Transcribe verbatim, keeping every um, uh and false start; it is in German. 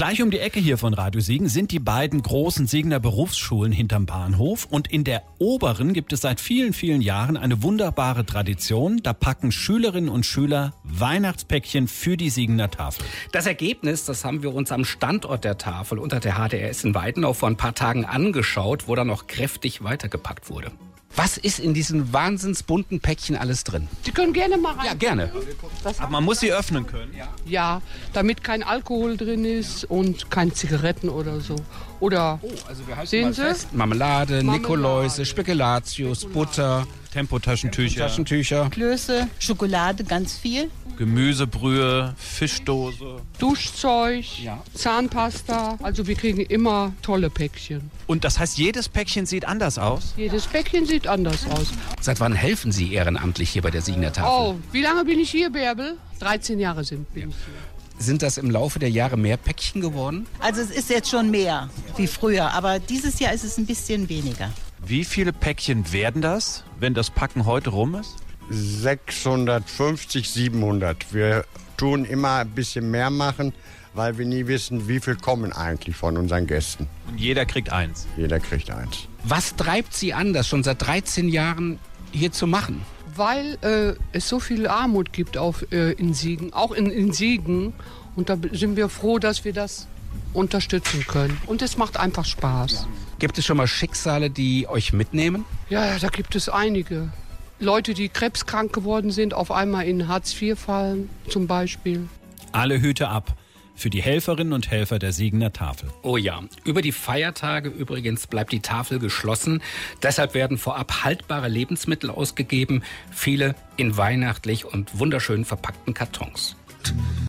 Gleich um die Ecke hier von Radio Siegen sind die beiden großen Siegener Berufsschulen hinterm Bahnhof. Und in der oberen gibt es seit vielen, vielen Jahren eine wunderbare Tradition. Da packen Schülerinnen und Schüler Weihnachtspäckchen für die Siegener Tafel. Das Ergebnis, das haben wir uns am Standort der Tafel unter der H D R S in Weidenau vor ein paar Tagen angeschaut, wo dann noch kräftig weitergepackt wurde. Was ist in diesen wahnsinns bunten Päckchen alles drin? Sie können gerne mal rein. Ja, gerne. Aber man muss sie öffnen können. Ja, damit kein Alkohol drin ist und keine Zigaretten oder so. Oder, Oh, also wir halten sehen mal Sie? fest. Marmelade, Marmelade. Nikoläuse, Spekulatius, Butter, Tempotaschentücher, Taschentücher. Klöße, Schokolade, ganz viel. Gemüsebrühe, Fischdose. Duschzeug, Ja. Zahnpasta. Also wir kriegen immer tolle Päckchen. Und das heißt, jedes Päckchen sieht anders aus? Jedes Päckchen sieht anders aus. Seit wann helfen Sie ehrenamtlich hier bei der Siegener Tafel? Oh, wie lange bin ich hier, Bärbel? dreizehn Jahre sind bin ich hier. Sind das im Laufe der Jahre mehr Päckchen geworden? Also es ist jetzt schon mehr wie früher, aber dieses Jahr ist es ein bisschen weniger. Wie viele Päckchen werden das, wenn das Packen heute rum ist? sechshundertfünfzig, siebenhundert. Wir tun immer ein bisschen mehr machen, weil wir nie wissen, wie viel kommen eigentlich von unseren Gästen. Und jeder kriegt eins. Jeder kriegt eins. Was treibt Sie an, das schon seit dreizehn Jahren hier zu machen? Weil äh, es so viel Armut gibt auf, äh, in Siegen, auch in, in Siegen. Und da sind wir froh, dass wir das unterstützen können. Und es macht einfach Spaß. Gibt es schon mal Schicksale, die euch mitnehmen? Ja, da gibt es einige. Leute, die krebskrank geworden sind, auf einmal in Hartz vier fallen zum Beispiel. Alle Hüte ab für die Helferinnen und Helfer der Siegener Tafel. Oh ja, über die Feiertage übrigens bleibt die Tafel geschlossen. Deshalb werden vorab haltbare Lebensmittel ausgegeben, viele in weihnachtlich und wunderschön verpackten Kartons.